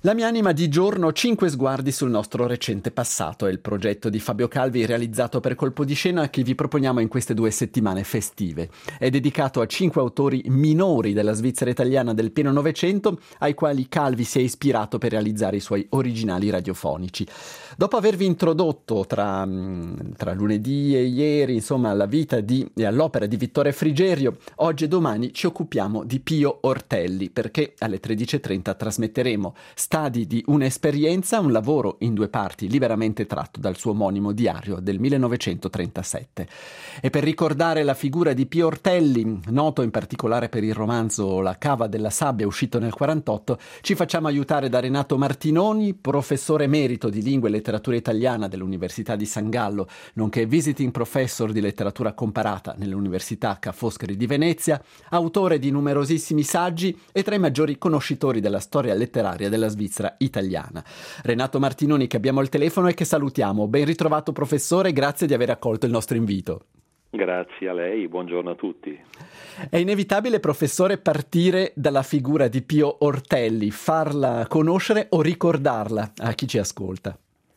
La mia anima di giorno, 5 sguardi sul nostro recente passato, è il progetto di Fabio Calvi realizzato per Colpo di Scena che vi proponiamo in queste 2 settimane festive. È dedicato a 5 autori minori della Svizzera italiana del pieno Novecento, ai quali Calvi si è ispirato per realizzare i suoi originali radiofonici. Dopo avervi introdotto tra lunedì e ieri, insomma, alla vita e all'opera di Vittore Frigerio, oggi e domani ci occupiamo di Pio Ortelli, perché alle 13:30 trasmetteremo Stadi di un'esperienza, un lavoro in 2 parti liberamente tratto dal suo omonimo diario del 1937. E per ricordare la figura di Pio Ortelli, noto in particolare per il romanzo La cava della sabbia uscito nel 1948, ci facciamo aiutare da Renato Martinoni, professore emerito di lingua e letteratura italiana dell'Università di San Gallo, nonché visiting professor di letteratura comparata nell'Università Ca' Foscari di Venezia, autore di numerosissimi saggi e tra i maggiori conoscitori della storia letteraria della Svizzera italiana. Renato Martinoni, che abbiamo al telefono e che salutiamo. Ben ritrovato professore, grazie di aver accolto il nostro invito. Grazie a lei, buongiorno a tutti. È inevitabile, professore, partire dalla figura di Pio Ortelli, farla conoscere o ricordarla a chi ci ascolta.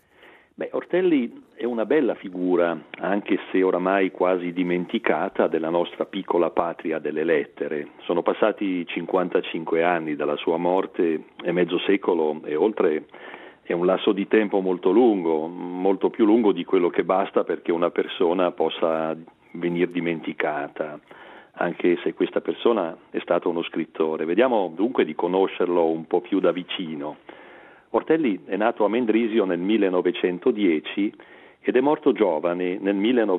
Ortelli è una bella figura, anche se oramai quasi dimenticata, della nostra piccola patria delle lettere. Sono passati 55 anni dalla sua morte e mezzo secolo e oltre è un lasso di tempo molto lungo, molto più lungo di quello che basta perché una persona possa venire dimenticata, anche se questa persona è stato uno scrittore. Vediamo dunque di conoscerlo un po' più da vicino. Ortelli è nato a Mendrisio nel 1910 ed è morto giovane nel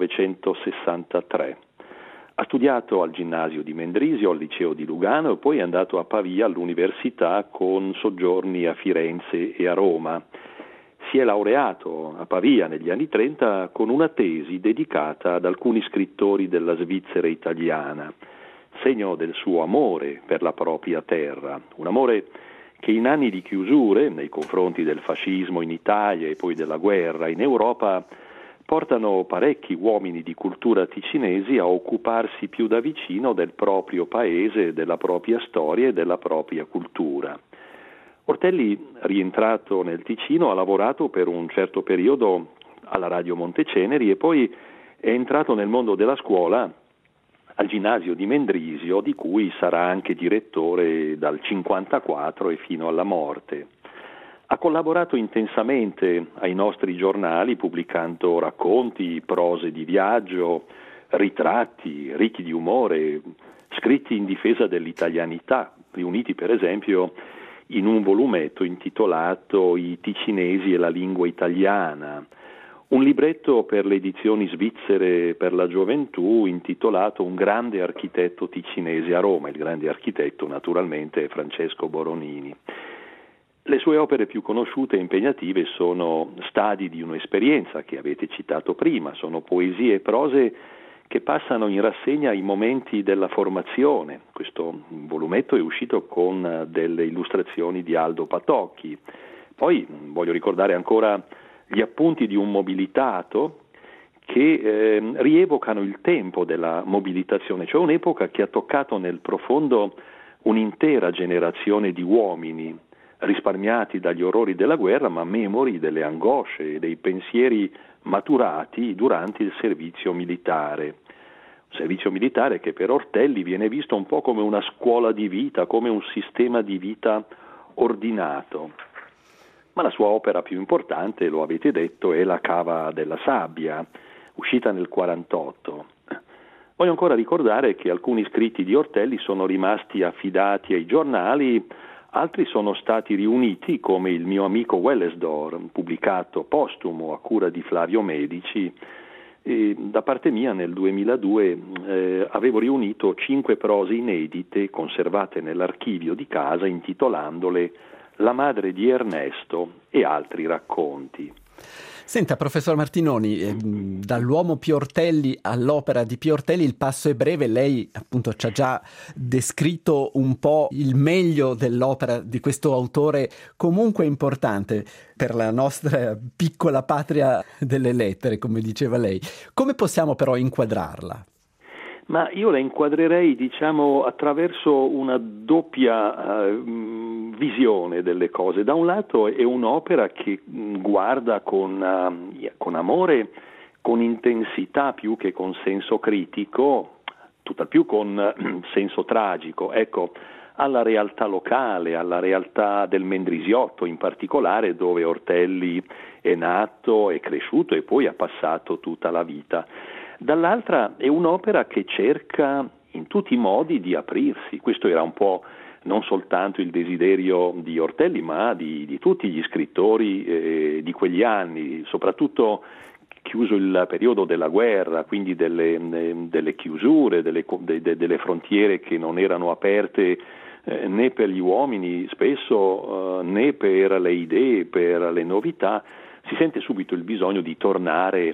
1963. Ha studiato al ginnasio di Mendrisio, al liceo di Lugano e poi è andato a Pavia all'università con soggiorni a Firenze e a Roma. Si è laureato a Pavia negli anni 30 con una tesi dedicata ad alcuni scrittori della Svizzera italiana, segno del suo amore per la propria terra, un amore che in anni di chiusure nei confronti del fascismo in Italia e poi della guerra in Europa portano parecchi uomini di cultura ticinesi a occuparsi più da vicino del proprio paese, della propria storia e della propria cultura. Ortelli, rientrato nel Ticino, ha lavorato per un certo periodo alla Radio Monteceneri e poi è entrato nel mondo della scuola al ginnasio di Mendrisio, di cui sarà anche direttore dal 1954 e fino alla morte. Ha collaborato intensamente ai nostri giornali pubblicando racconti, prose di viaggio, ritratti ricchi di umore, scritti in difesa dell'italianità, riuniti per esempio in un volumetto intitolato I ticinesi e la lingua italiana, un libretto per le edizioni svizzere per la gioventù intitolato Un grande architetto ticinese a Roma. Il grande architetto naturalmente è Francesco Boronini. Le sue opere più conosciute e impegnative sono Stadi di un'esperienza, che avete citato prima, sono poesie e prose che passano in rassegna i momenti della formazione. Questo volumetto è uscito con delle illustrazioni di Aldo Patocchi. Poi voglio ricordare ancora gli appunti di un mobilitato che rievocano il tempo della mobilitazione, cioè un'epoca che ha toccato nel profondo un'intera generazione di uomini, risparmiati dagli orrori della guerra, ma memori delle angosce e dei pensieri maturati durante il servizio militare. Un servizio militare che per Ortelli viene visto un po' come una scuola di vita, come un sistema di vita ordinato. Ma la sua opera più importante, lo avete detto, è La cava della sabbia, uscita nel 1948. Voglio ancora ricordare che alcuni scritti di Ortelli sono rimasti affidati ai giornali, altri sono stati riuniti, come Il mio amico Wellesdor, pubblicato postumo a cura di Flavio Medici. E da parte mia nel 2002 avevo riunito 5 prose inedite conservate nell'archivio di casa intitolandole La madre di Ernesto e altri racconti. Senta, professor Martinoni, dall'uomo Pio Ortelli all'opera di Pio Ortelli il passo è breve. Lei appunto ci ha già descritto un po' il meglio dell'opera di questo autore comunque importante per la nostra piccola patria delle lettere, come diceva lei. Come possiamo però inquadrarla? Ma io la inquadrerei, diciamo, attraverso una doppia visione delle cose. Da un lato è un'opera che guarda con amore, con intensità più che con senso critico, tutt'al più con senso tragico, ecco, alla realtà locale, alla realtà del Mendrisiotto in particolare, dove Ortelli è nato, è cresciuto e poi ha passato tutta la vita. Dall'altra è un'opera che cerca in tutti i modi di aprirsi. Questo era un po' non soltanto il desiderio di Ortelli, ma di tutti gli scrittori di quegli anni, soprattutto chiuso il periodo della guerra, quindi delle chiusure, delle frontiere che non erano aperte né per gli uomini spesso né per le idee, per le novità. Si sente subito il bisogno di tornare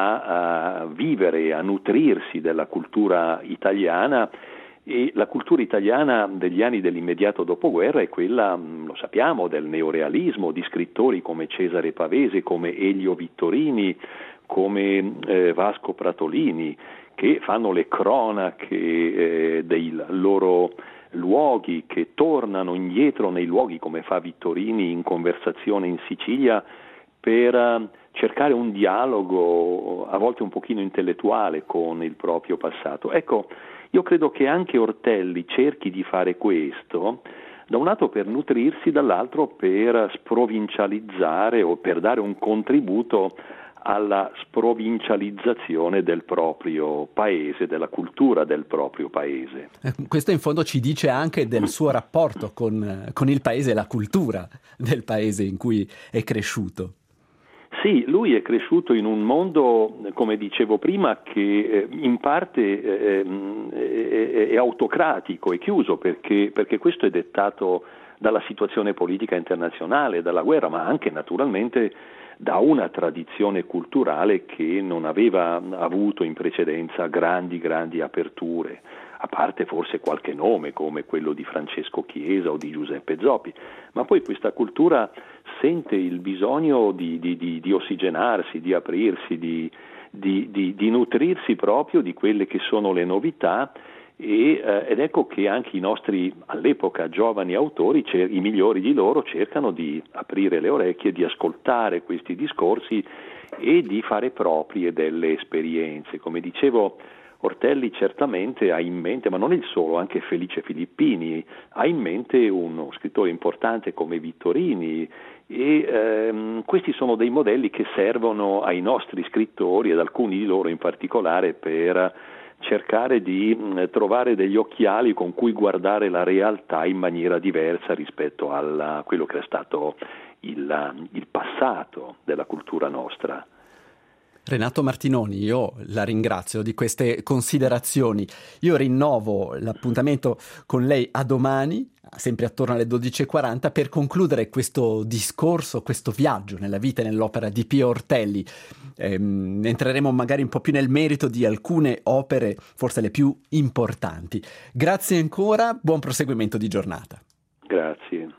a vivere, a nutrirsi della cultura italiana, e la cultura italiana degli anni dell'immediato dopoguerra è quella, lo sappiamo, del neorealismo, di scrittori come Cesare Pavese, come Elio Vittorini, come Vasco Pratolini, che fanno le cronache dei loro luoghi, che tornano indietro nei luoghi, come fa Vittorini in Conversazione in Sicilia, per cercare un dialogo a volte un pochino intellettuale con il proprio passato. Ecco, io credo che anche Ortelli cerchi di fare questo, da un lato per nutrirsi, dall'altro per sprovincializzare o per dare un contributo alla sprovincializzazione del proprio paese, della cultura del proprio paese. Questo in fondo ci dice anche del suo rapporto con il paese e la cultura del paese in cui è cresciuto. Sì, lui è cresciuto in un mondo, come dicevo prima, che in parte è autocratico, è chiuso, perché questo è dettato dalla situazione politica internazionale, dalla guerra, ma anche naturalmente da una tradizione culturale che non aveva avuto in precedenza grandi aperture, a parte forse qualche nome come quello di Francesco Chiesa o di Giuseppe Zoppi, ma poi questa cultura sente il bisogno di ossigenarsi, di aprirsi, di nutrirsi proprio di quelle che sono le novità, ed ecco che anche i nostri all'epoca giovani autori, i migliori di loro, cercano di aprire le orecchie, di ascoltare questi discorsi e di fare proprie delle esperienze. Come dicevo, Ortelli certamente ha in mente, ma non il solo, anche Felice Filippini ha in mente uno scrittore importante come Vittorini, e questi sono dei modelli che servono ai nostri scrittori, ed alcuni di loro in particolare, per cercare di trovare degli occhiali con cui guardare la realtà in maniera diversa rispetto a quello che è stato il passato della cultura nostra. Renato Martinoni, io la ringrazio di queste considerazioni. Io rinnovo l'appuntamento con lei a domani, sempre attorno alle 12:40, per concludere questo discorso, questo viaggio nella vita e nell'opera di Pio Ortelli. Entreremo magari un po' più nel merito di alcune opere, forse le più importanti. Grazie ancora, buon proseguimento di giornata. Grazie.